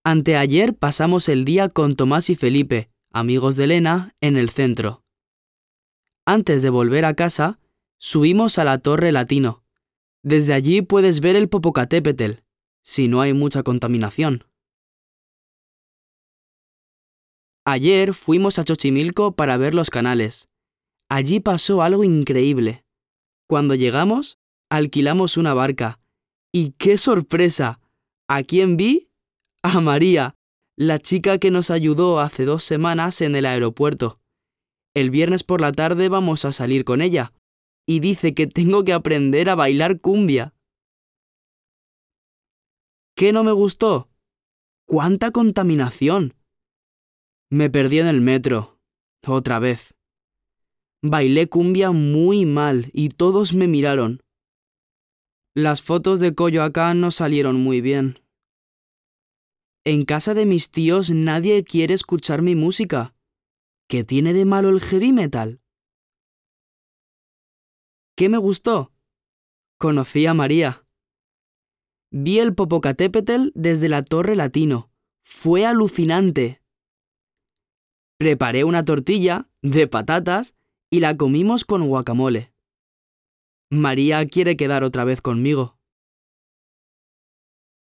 Anteayer pasamos el día con Tomás y Felipe, amigos de Elena, en el centro. Antes de volver a casa, subimos a la Torre Latino. Desde allí puedes ver el Popocatépetl, si no hay mucha contaminación. Ayer fuimos a Xochimilco para ver los canales. Allí pasó algo increíble. Cuando llegamos, alquilamos una barca. ¡Y qué sorpresa! ¿A quién vi? A María, la chica que nos ayudó hace 2 semanas en el aeropuerto. El viernes por la tarde vamos a salir con ella. Y dice que tengo que aprender a bailar cumbia. ¿Qué no me gustó? ¡Cuánta contaminación! Me perdí en el metro. Otra vez. Bailé cumbia muy mal y todos me miraron. Las fotos de Coyoacán no salieron muy bien. En casa de mis tíos nadie quiere escuchar mi música. ¿Qué tiene de malo el heavy metal? ¿Qué me gustó? Conocí a María. Vi el Popocatépetl desde la Torre Latino. Fue alucinante. Preparé una tortilla de patatas y la comimos con guacamole. María quiere quedar otra vez conmigo.